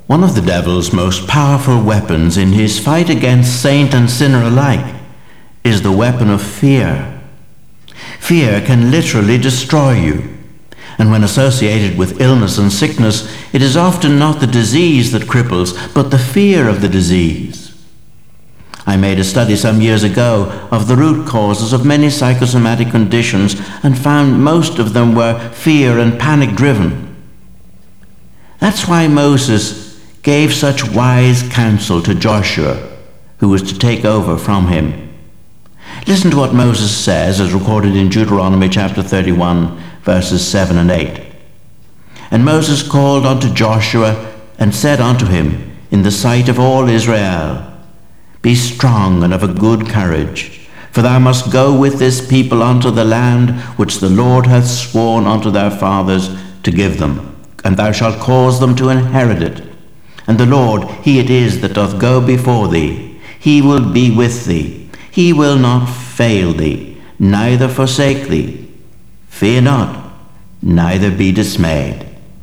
One of the devil's most powerful weapons in his fight against saint and sinner alike is the weapon of fear. Fear can literally destroy you, and when associated with illness and sickness, it is often not the disease that cripples, but the fear of the disease. I made a study some years ago of the root causes of many psychosomatic conditions and found most of them were fear and panic driven. That's why Moses gave such wise counsel to Joshua, who was to take over from him. Listen to what Moses says as recorded in Deuteronomy chapter 31, verses 7 and 8. And Moses called unto Joshua and said unto him in the sight of all Israel, Be strong and of a good courage, for thou must go with this people unto the land which the Lord hath sworn unto their fathers to give them, and thou shalt cause them to inherit it. And the Lord, he it is that doth go before thee. He will be with thee. He will not fail thee, neither forsake thee. Fear not, neither be dismayed.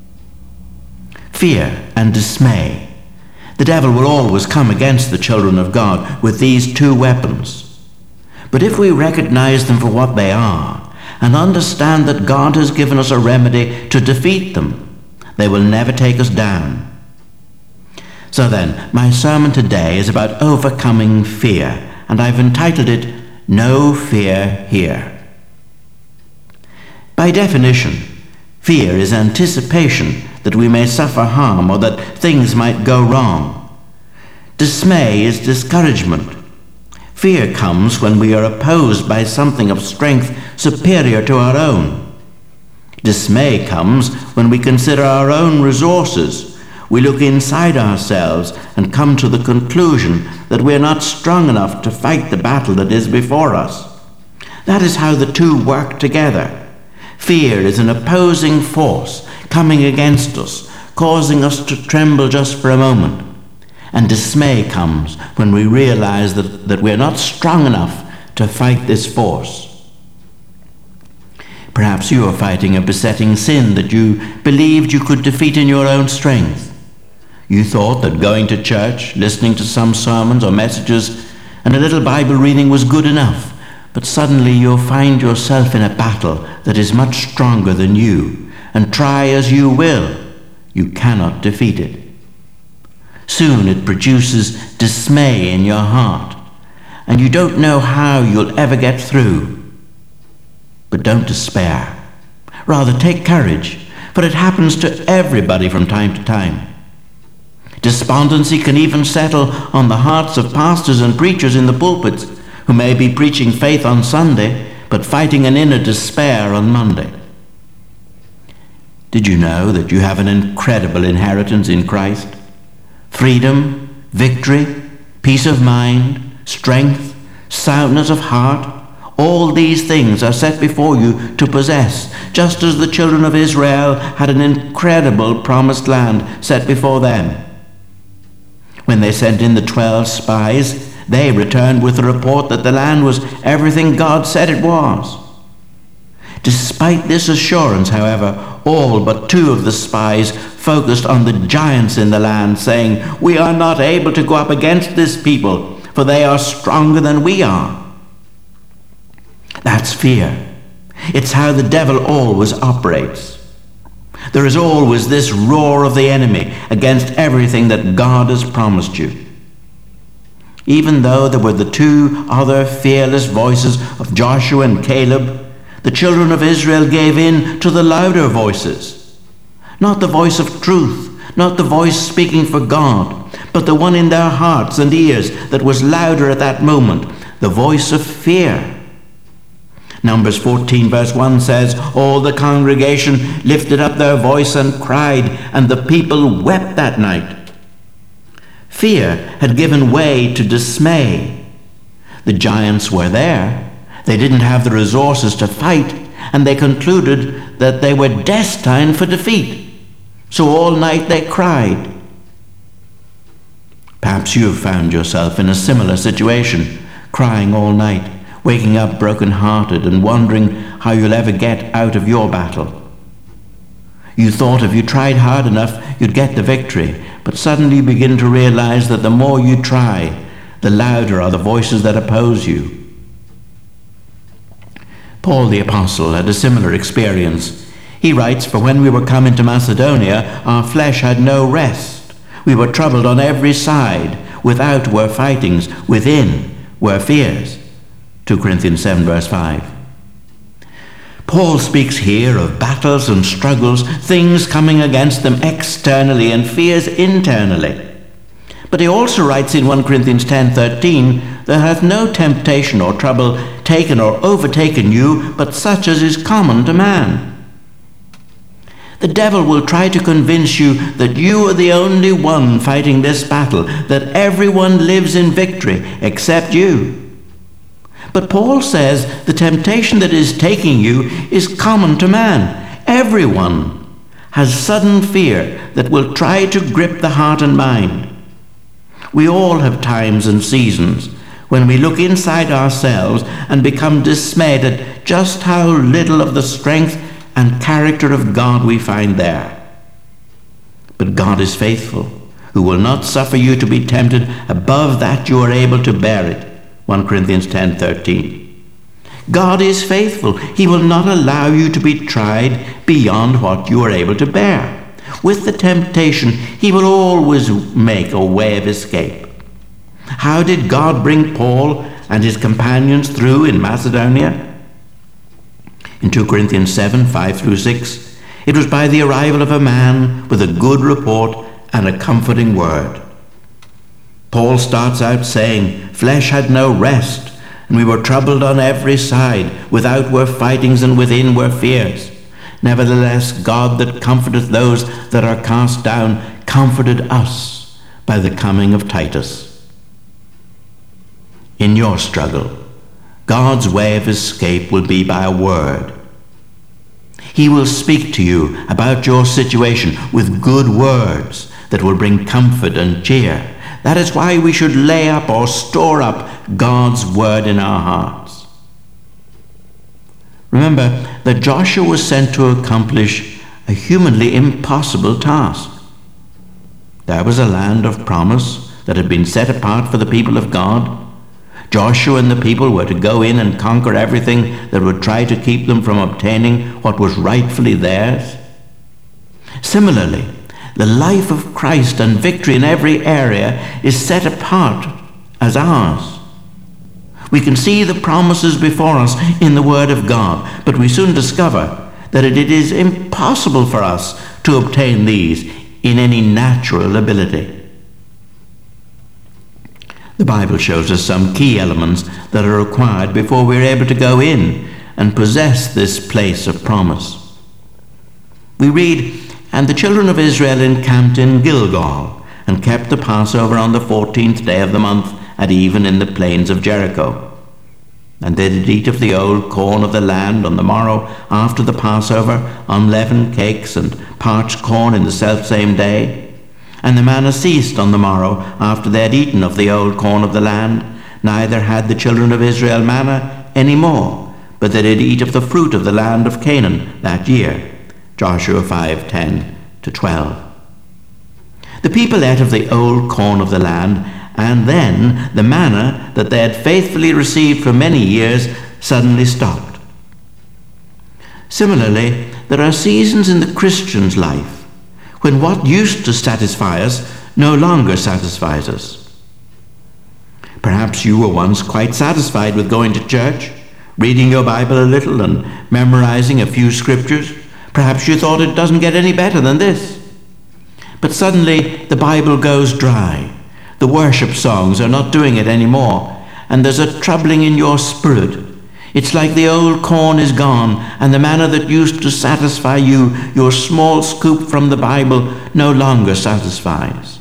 Fear and dismay. The devil will always come against the children of God with these two weapons. But if we recognize them for what they are and understand that God has given us a remedy to defeat them, they will never take us down. So then, my sermon today is about overcoming fear, and I've entitled it, No Fear Here. By definition, fear is anticipation that we may suffer harm or that things might go wrong. Dismay is discouragement. Fear comes when we are opposed by something of strength superior to our own. Dismay comes when we consider our own resources. We look inside ourselves and come to the conclusion that we are not strong enough to fight the battle that is before us. That is how the two work together. Fear is an opposing force coming against us, causing us to tremble just for a moment. And dismay comes when we realize that we are not strong enough to fight this force. Perhaps you are fighting a besetting sin that you believed you could defeat in your own strength. You thought that going to church, listening to some sermons or messages, and a little Bible reading was good enough, but suddenly you'll find yourself in a battle that is much stronger than you, and try as you will, you cannot defeat it. Soon it produces dismay in your heart, and you don't know how you'll ever get through. But don't despair. Rather, take courage, for it happens to everybody from time to time. Despondency can even settle on the hearts of pastors and preachers in the pulpits who may be preaching faith on Sunday, but fighting an inner despair on Monday. Did you know that you have an incredible inheritance in Christ? Freedom, victory, peace of mind, strength, soundness of heart, all these things are set before you to possess, just as the children of Israel had an incredible promised land set before them. When they sent in the 12 spies, they returned with the report that the land was everything God said it was. Despite this assurance, however, all but 2 of the spies focused on the giants in the land, saying, "We are not able to go up against this people, for they are stronger than we are." That's fear. It's how the devil always operates. There is always this roar of the enemy against everything that God has promised you. Even though there were the 2 other fearless voices of Joshua and Caleb, the children of Israel gave in to the louder voices. Not the voice of truth, not the voice speaking for God, but the one in their hearts and ears that was louder at that moment, the voice of fear. Numbers 14 verse 1 says, "All the congregation lifted up their voice and cried, and the people wept that night." Fear had given way to dismay. The giants were there. They didn't have the resources to fight, and they concluded that they were destined for defeat. So all night they cried. Perhaps you have found yourself in a similar situation, crying all night, waking up broken-hearted and wondering how you'll ever get out of your battle. You thought if you tried hard enough, you'd get the victory, but suddenly you begin to realize that the more you try, the louder are the voices that oppose you. Paul the Apostle had a similar experience. He writes, "For when we were come into Macedonia, our flesh had no rest. We were troubled on every side. Without were fightings, within were fears." 2 Corinthians 7 verse 5. Paul speaks here of battles and struggles, things coming against them externally and fears internally. But he also writes in 1 Corinthians 10:13, "There hath no temptation or trouble taken or overtaken you, but such as is common to man." The devil will try to convince you that you are the only one fighting this battle, that everyone lives in victory except you. But Paul says the temptation that is taking you is common to man. Everyone has sudden fear that will try to grip the heart and mind. We all have times and seasons when we look inside ourselves and become dismayed at just how little of the strength and character of God we find there. But God is faithful, who will not suffer you to be tempted above that you are able to bear it. 1 Corinthians 10:13. God is faithful. He will not allow you to be tried beyond what you are able to bear. With the temptation, he will always make a way of escape. How did God bring Paul and his companions through in Macedonia? In 2 Corinthians 7, 5 through 6, it was by the arrival of a man with a good report and a comforting word. Paul starts out saying, "Flesh had no rest, and we were troubled on every side. Without were fightings, and within were fears. Nevertheless, God that comforteth those that are cast down comforted us by the coming of Titus." In your struggle, God's way of escape will be by a word. He will speak to you about your situation with good words that will bring comfort and cheer. That is why we should lay up or store up God's word in our hearts. Remember that Joshua was sent to accomplish a humanly impossible task. There was a land of promise that had been set apart for the people of God. Joshua and the people were to go in and conquer everything that would try to keep them from obtaining what was rightfully theirs. Similarly, the life of Christ and victory in every area is set apart as ours. We can see the promises before us in the Word of God, but we soon discover that it is impossible for us to obtain these in any natural ability. The Bible shows us some key elements that are required before we're able to go in and possess this place of promise. We read, "And the children of Israel encamped in Gilgal, and kept the Passover on the 14th day of the month at even in the plains of Jericho. And they did eat of the old corn of the land on the morrow after the Passover, unleavened cakes and parched corn in the selfsame day. And the manna ceased on the morrow after they had eaten of the old corn of the land. Neither had the children of Israel manna any more, but they did eat of the fruit of the land of Canaan that year." Joshua 5:10-12. The people ate of the old corn of the land, and then the manna that they had faithfully received for many years suddenly stopped. Similarly, there are seasons in the Christian's life when what used to satisfy us no longer satisfies us. Perhaps you were once quite satisfied with going to church, reading your Bible a little and memorizing a few scriptures. Perhaps you thought it doesn't get any better than this. But suddenly the Bible goes dry. The worship songs are not doing it anymore, and there's a troubling in your spirit. It's like the old corn is gone, and the manna that used to satisfy you, your small scoop from the Bible, no longer satisfies.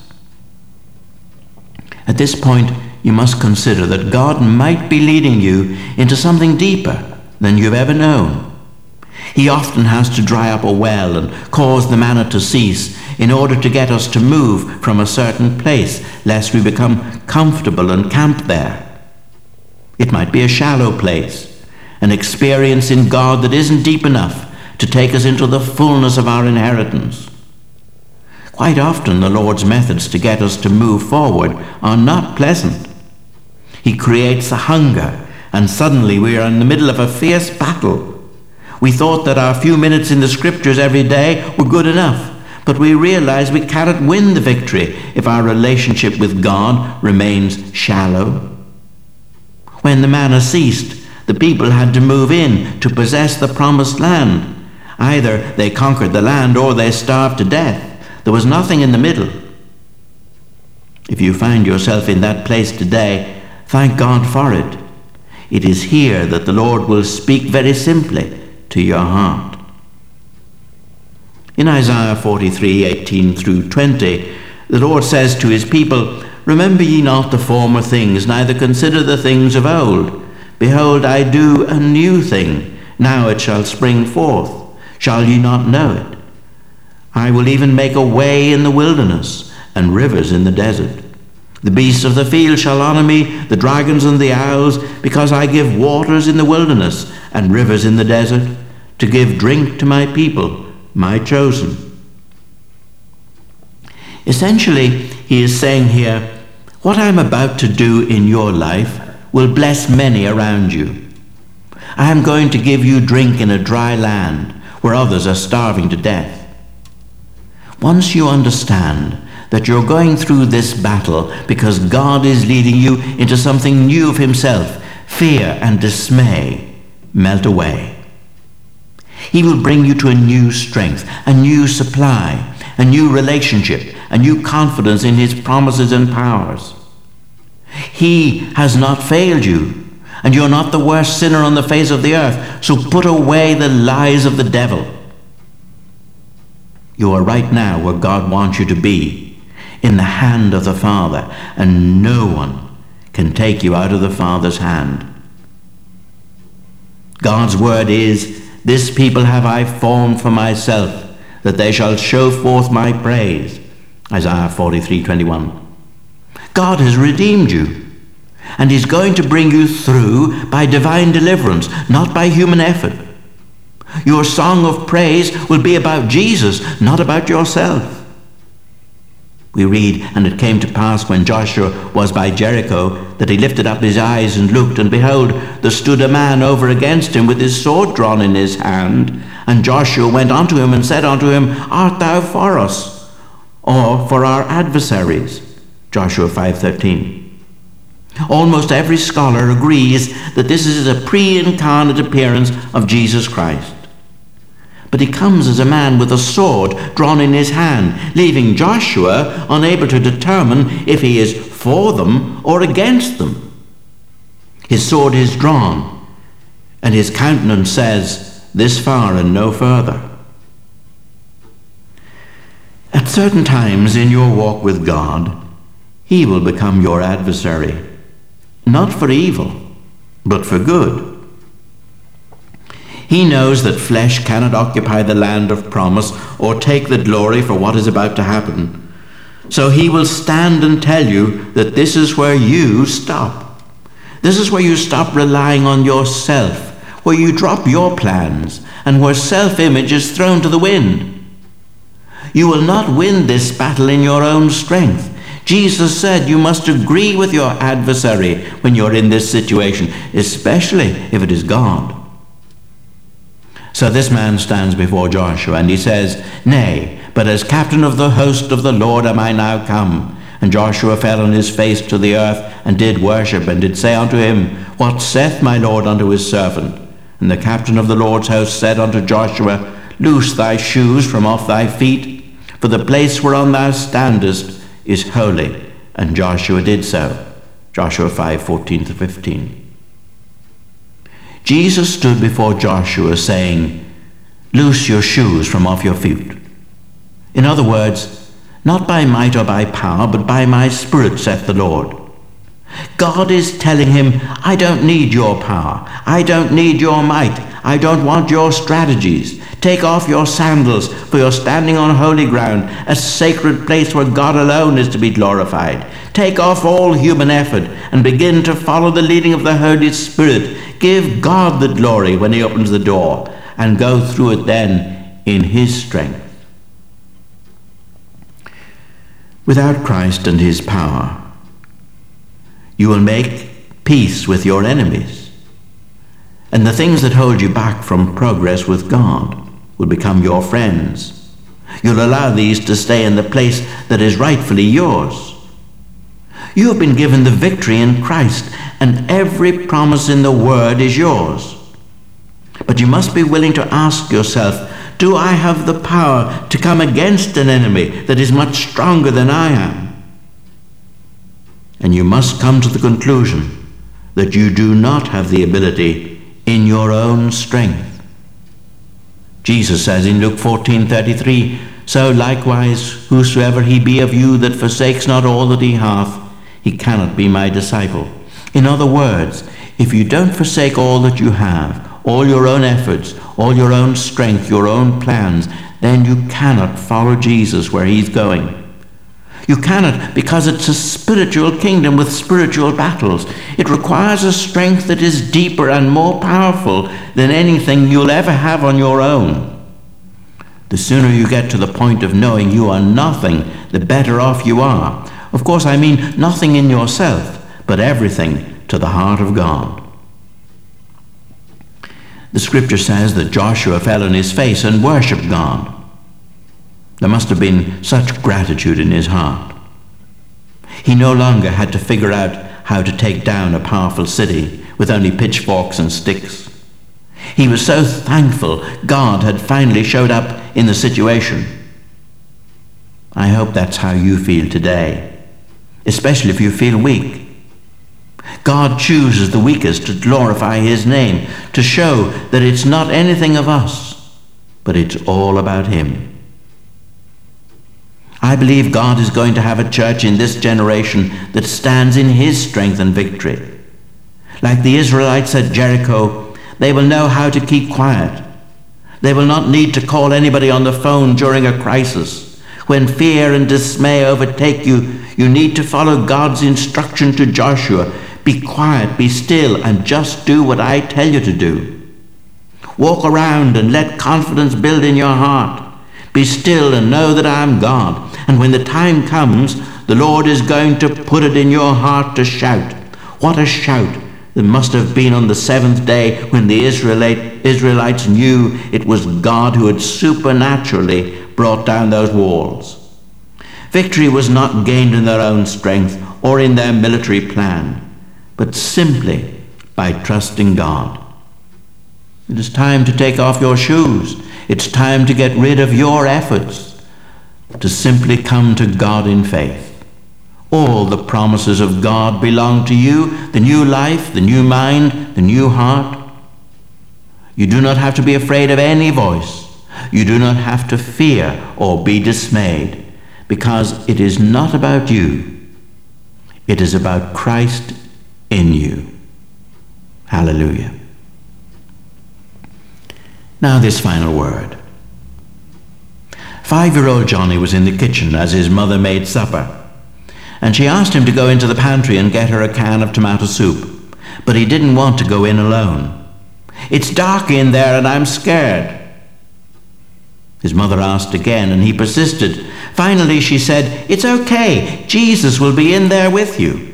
At this point, you must consider that God might be leading you into something deeper than you've ever known. He often has to dry up a well and cause the manna to cease in order to get us to move from a certain place, lest we become comfortable and camp there. It might be a shallow place, an experience in God that isn't deep enough to take us into the fullness of our inheritance. Quite often the Lord's methods to get us to move forward are not pleasant. He creates a hunger, and suddenly we are in the middle of a fierce battle. We thought that our few minutes in the scriptures every day were good enough, but we realize we cannot win the victory if our relationship with God remains shallow. When the manna ceased, the people had to move in to possess the promised land. Either they conquered the land or they starved to death. There was nothing in the middle. If you find yourself in that place today, thank God for it. It is here that the Lord will speak very simply to your heart. In Isaiah 43:18 through 20, the Lord says to his people, "Remember ye not the former things, neither consider the things of old. Behold, I do a new thing. Now it shall spring forth. Shall ye not know it? I will even make a way in the wilderness, and rivers in the desert. The beasts of the field shall honor me, the dragons and the owls, because I give waters in the wilderness and rivers in the desert, to give drink to my people, my chosen." Essentially, he is saying here, what I'm about to do in your life will bless many around you. I am going to give you drink in a dry land where others are starving to death. Once you understand that you're going through this battle because God is leading you into something new of himself, fear and dismay melt away. He will bring you to a new strength, a new supply, a new relationship, a new confidence in his promises and powers. He has not failed you, and you're not the worst sinner on the face of the earth, so put away the lies of the devil. You are right now where God wants you to be, in the hand of the Father, and no one can take you out of the Father's hand. God's word is, "This people have I formed for myself, that they shall show forth my praise." Isaiah 43:21. God has redeemed you, and he's going to bring you through by divine deliverance, not by human effort. Your song of praise will be about Jesus, not about yourself. We read, "And it came to pass when Joshua was by Jericho, that he lifted up his eyes and looked, and behold, there stood a man over against him with his sword drawn in his hand. And Joshua went unto him and said unto him, Art thou for us, or for our adversaries?" Joshua 5:13. Almost every scholar agrees that this is a pre-incarnate appearance of Jesus Christ. But he comes as a man with a sword drawn in his hand, leaving Joshua unable to determine if he is for them or against them. His sword is drawn, and his countenance says, "This far and no further." At certain times in your walk with God, he will become your adversary, not for evil, but for good. He knows that flesh cannot occupy the land of promise or take the glory for what is about to happen. So he will stand and tell you that this is where you stop. This is where you stop relying on yourself, where you drop your plans, and where self-image is thrown to the wind. You will not win this battle in your own strength. Jesus said you must agree with your adversary when you're in this situation, especially if it is God. So this man stands before Joshua, and he says, "Nay, but as captain of the host of the Lord am I now come." And Joshua fell on his face to the earth, and did worship, and did say unto him, "What saith my Lord unto his servant?" And the captain of the Lord's host said unto Joshua, "Loose thy shoes from off thy feet, for the place whereon thou standest is holy." And Joshua did so. Joshua 5:14-15. Jesus stood before Joshua saying, "Loose your shoes from off your feet." In other words, not by might or by power, but by my Spirit, saith the Lord. God is telling him, I don't need your power. I don't need your might. I don't want your strategies. Take off your sandals, for you're standing on holy ground, a sacred place where God alone is to be glorified. Take off all human effort and begin to follow the leading of the Holy Spirit. Give God the glory when he opens the door, and go through it then in his strength. Without Christ and his power, you will make peace with your enemies, and the things that hold you back from progress with God will become your friends. You'll allow these to stay in the place that is rightfully yours. You have been given the victory in Christ, and every promise in the Word is yours. But you must be willing to ask yourself, do I have the power to come against an enemy that is much stronger than I am? And you must come to the conclusion that you do not have the ability in your own strength. Jesus says in Luke 14:33, so likewise, whosoever he be of you that forsakes not all that he hath, he cannot be my disciple. In other words, if you don't forsake all that you have, all your own efforts, all your own strength, your own plans, then you cannot follow Jesus where he's going. You cannot, because it's a spiritual kingdom with spiritual battles. It requires a strength that is deeper and more powerful than anything you'll ever have on your own. The sooner you get to the point of knowing you are nothing, the better off you are. Of course, I mean nothing in yourself, but everything to the heart of God. The scripture says that Joshua fell on his face and worshipped God. There must have been such gratitude in his heart. He no longer had to figure out how to take down a powerful city with only pitchforks and sticks. He was so thankful God had finally showed up in the situation. I hope that's how you feel today, especially if you feel weak. God chooses the weakest to glorify his name, to show that it's not anything of us, but it's all about him. I believe God is going to have a church in this generation that stands in his strength and victory. Like the Israelites at Jericho, they will know how to keep quiet. They will not need to call anybody on the phone during a crisis. When fear and dismay overtake you, you need to follow God's instruction to Joshua. Be quiet, be still, and just do what I tell you to do. Walk around and let confidence build in your heart. Be still and know that I am God. And when the time comes, the Lord is going to put it in your heart to shout. What a shout there must have been on the seventh day when the Israelites knew it was God who had supernaturally brought down those walls. Victory was not gained in their own strength or in their military plan, but simply by trusting God. It is time to take off your shoes. It's time to get rid of your efforts, to simply come to God in faith. All the promises of God belong to you, the new life, the new mind, the new heart. You do not have to be afraid of any voice. You do not have to fear or be dismayed, because it is not about you. It is about Christ in you. Hallelujah. Now this final word. 5-year-old Johnny was in the kitchen as his mother made supper, and she asked him to go into the pantry and get her a can of tomato soup, but he didn't want to go in alone. It's dark in there and I'm scared. His mother asked again and he persisted. Finally she said, it's okay, Jesus will be in there with you.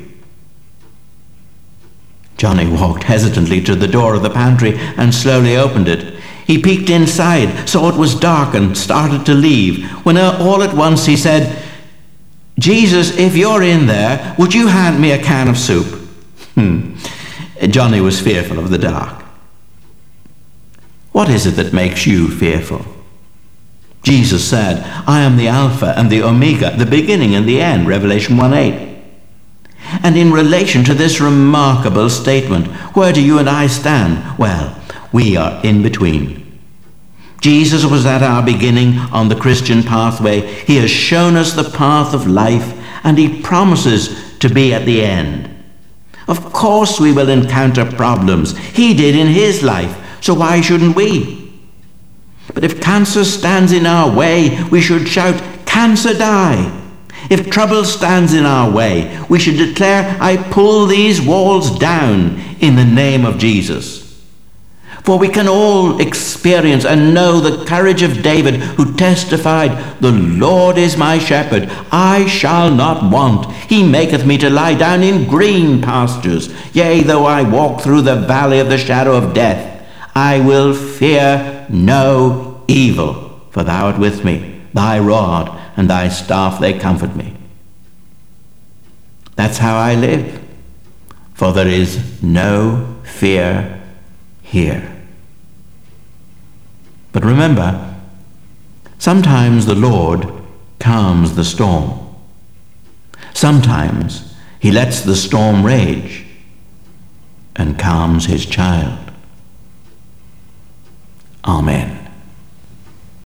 Johnny walked hesitantly to the door of the pantry and slowly opened it. He peeked inside, saw it was dark, and started to leave, when all at once he said, Jesus, if you're in there, would you hand me a can of soup? Johnny was fearful of the dark. What is it that makes you fearful? Jesus said, I am the Alpha and the Omega, the beginning and the end, Revelation 1:8. And in relation to this remarkable statement, where do you and I stand? Well, we are in between. Jesus was at our beginning on the Christian pathway. He has shown us the path of life, and he promises to be at the end. Of course we will encounter problems. He did in his life, so why shouldn't we? But if cancer stands in our way, we should shout, cancer die. If trouble stands in our way, we should declare, I pull these walls down in the name of Jesus. For we can all experience and know the courage of David, who testified, "The Lord is my shepherd, I shall not want. He maketh me to lie down in green pastures. Yea, though I walk through the valley of the shadow of death, I will fear no evil, for thou art with me. Thy rod and thy staff, they comfort me." That's how I live, for there is no fear here. But remember, sometimes the Lord calms the storm. Sometimes he lets the storm rage and calms his child. Amen.